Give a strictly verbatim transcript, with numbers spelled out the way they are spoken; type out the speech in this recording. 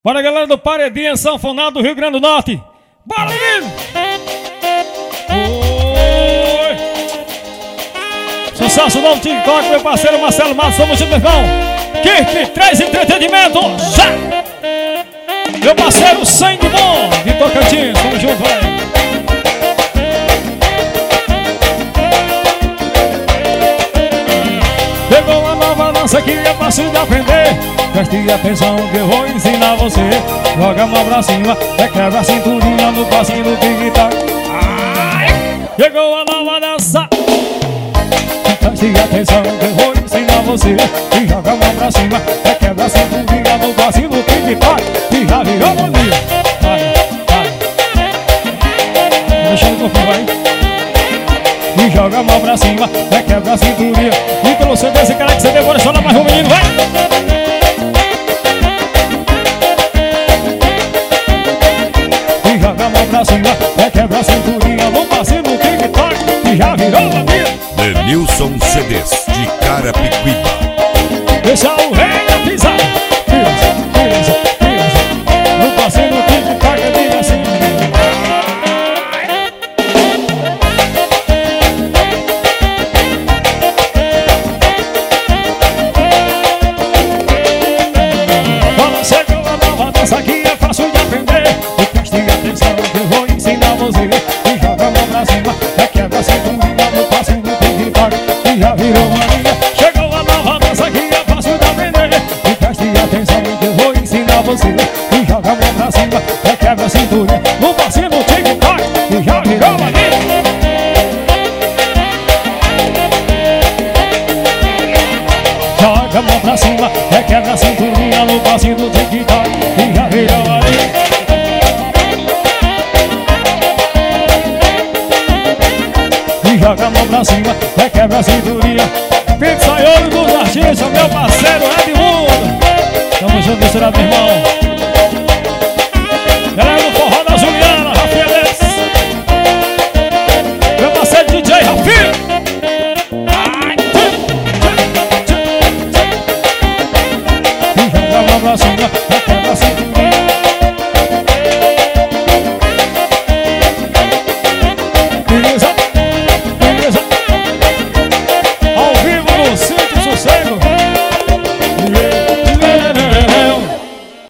Bora, galera do Paredinha Sanfonado do Rio Grande do Norte. Bora, menino! Oi! Sucesso novo TikTok, meu parceiro Marcelo Matos. Somos juntos, meu irmão. Kirk, três entretenimento. Já! Meu parceiro Sangue Bom de Tocantins. Somos juntos, velho. Pegou uma nova dança que é fácil de aprender. Preste atenção que eu vou ensinar você. Joga a mão pra cima, requebra a cinturinha no passinho do tic-tac. Chegou a nova dança. Preste atenção que eu vou ensinar você. E joga a mão pra cima, requebra a cinturinha no passinho do tic-tac. E já virou mania. Vai, vai. Deixa eu correr, vai. E joga a mão pra cima, requebra a cinturinha. E pelo C D, esse cara que você demora, só na mais um menino, vai! E joga a mão pra cima, requebra a cinturinha no passinho do tic-tac. E já virou a vida. Denilson C Ds de Carapicuíba. Esse é o rei da pisada. Pisa, pisa, pisa. No passinho do tic-tac, eu digo assim. Essa aqui é fácil de aprender. E preste atenção que eu vou ensinar você. E joga a mão pra cima, requebra a cinturinha no passinho do tic-tac. E já virou mania. Chegou a nova dança que é fácil de aprender. E preste atenção que eu vou ensinar você. E joga a mão pra cima, requebra a cinturinha no passinho do tic-tac. E já virou mania. Joga a mão pra cima, requebra a cinturinha no passinho do tic-tac. E já virou ali. E joga a mão pra cima, requebra a cinturinha. Pizzaiolo dos artistas, meu parceiro Edmundo. Tamo junto, será, meu irmão.